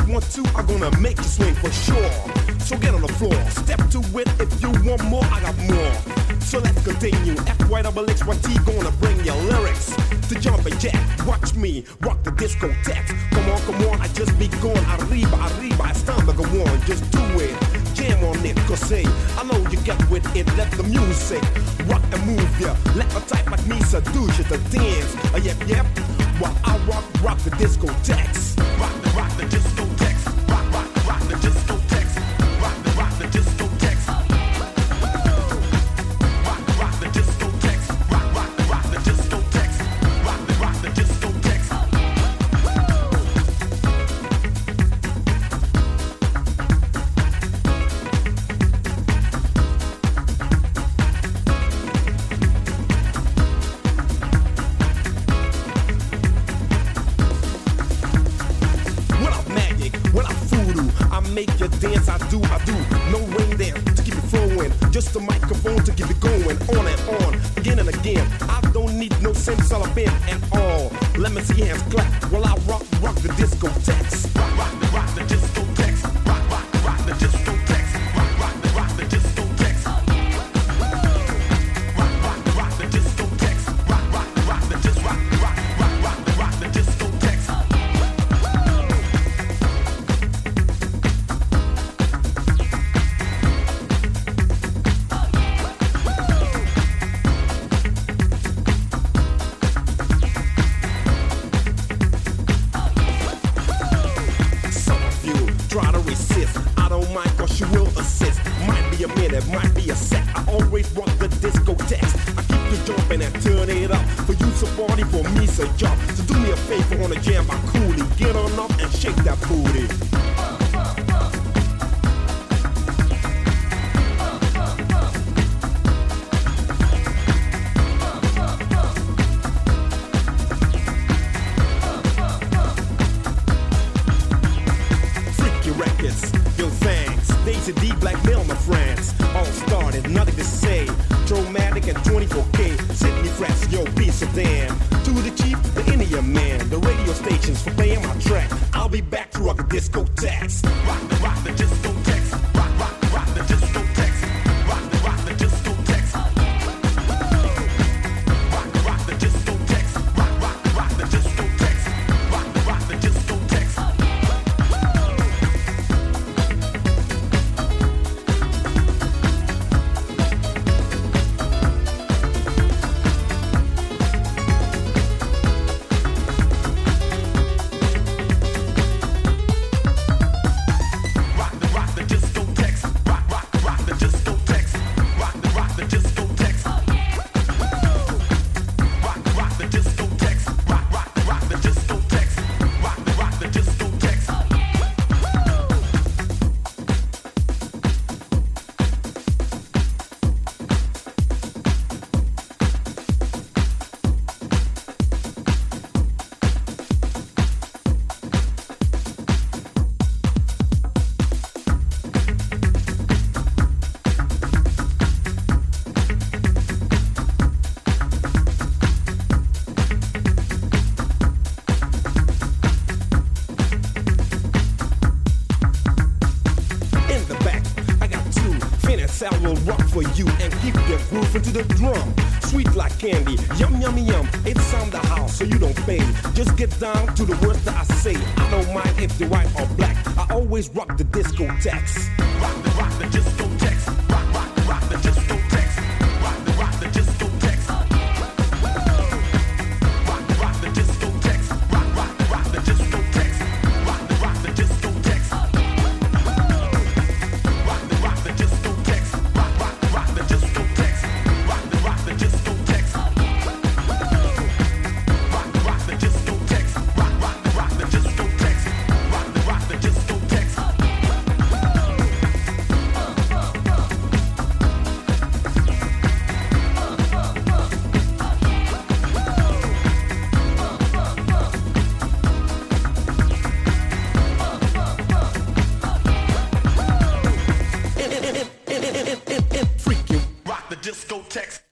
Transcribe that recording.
want to, I'm gonna make you swing for sure. So get on the floor, step to it. If you want more, I got more. So let's continue. FYXYT gonna bring your lyrics to jump and jack. Watch me rock the discotheque. Come on, I just be going. Arriba, it's time to go on. Just do it, jam on it. Cause say, I know you get with it. Let the music rock and move ya. Let a type like me seduce you to dance. Yep. While I rock the discotheques. Rock the discotheques. Rock the discotheques. Rock the discotheques. Rock the discotheques. Rock the discotheques. Rock the discotheques. Make you dance, I do. No rain there to keep it flowing. Just a microphone to keep it going. On and on, again and again. I don't need no simsalabim at all. Let me see your hands clap while I rock the discotheques. Rock the discotheques. Rock the discotheques. Rock the discotheques. Rock the discotheques. Rock the discotheques. Try to resist, I don't mind cause you will assist. Might be a minute, might be a sec. I always rock the discotheques. I keep you jumping and turn it up. For you so party, for me so jump. So do me a favor on the jam by Cooley. Get on up and shake that booty. Yo, thanks. Daisy D, Black Mail, my friends. All started, nothing to say. Dramatic and 24K. Sydney Fresh, yo, piece of damn. To the chief, the Indian man. The radio stations for playing my track. I'll be back to rock the discotheques. Rock the discotheques. Rock the discotheques. Rock the discotheques. Rock the discotheques. Rock the discotheques. Rock the discotheques. I will rock for you and keep the groove into the drum. Sweet like candy, yum, yummy, yum. It's on the house, so you don't pay. Just get down to the words that I say. I don't mind if they're white or black. I always rock the discotheques. Rock the discotheques. Rock the discotheques.